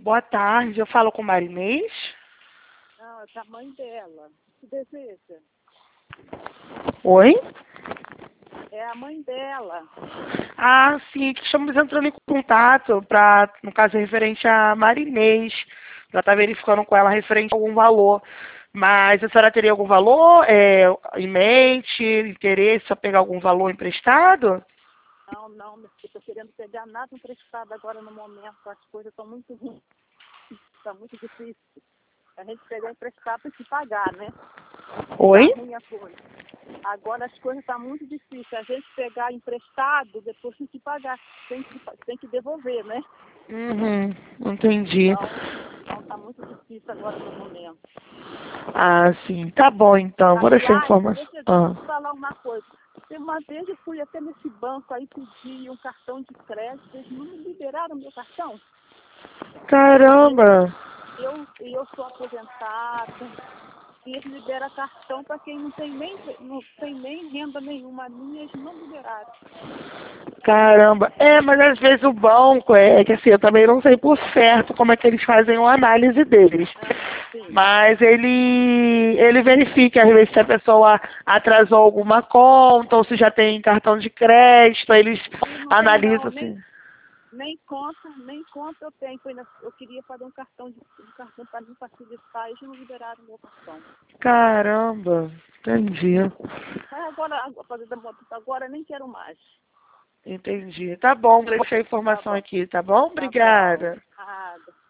Boa tarde, eu falo com Marinês. Não, é a mãe dela. Que deseja? Oi? É a mãe dela. Ah, sim, que estamos entrando em contato para, no caso, referente a Marinês, para estar verificando com ela referente a algum valor. Mas a senhora teria algum valor em mente, interesse a pegar algum valor emprestado? Não, meu filho, estou querendo pegar nada emprestado agora no momento. As coisas estão muito ruins. Está muito difícil. A gente pegar emprestado tem que pagar, né? Oi? Tá ruim a coisa. Agora as coisas estão muito difíceis. A gente pegar emprestado, depois tem que pagar. Tem que devolver, né? Uhum, entendi. Então está muito difícil agora no momento. Ah, sim, tá bom então, vou deixar a informação. Deixa eu te falar uma coisa. Uma vez eu fui até nesse banco aí pedir um cartão de crédito, eles não me liberaram meu cartão. Caramba! Eu sou aposentada, e eles liberam cartão para quem não tem nem renda nenhuma. A minha eles não liberaram. Caramba, mas às vezes o banco é que assim, eu também não sei por certo como é que eles fazem a análise deles. Sim. Mas ele verifica às vezes se a pessoa atrasou alguma conta ou se já tem cartão de crédito, aí eles Não tem analisam não, assim. nem conta eu tenho. Eu queria fazer um cartão para me facilitar, eles não liberaram meu cartão. Caramba, entendi. Mas agora nem quero mais. Entendi. Tá bom, deixa a informação aqui, tá bom? Tá bom. Obrigada. Nada.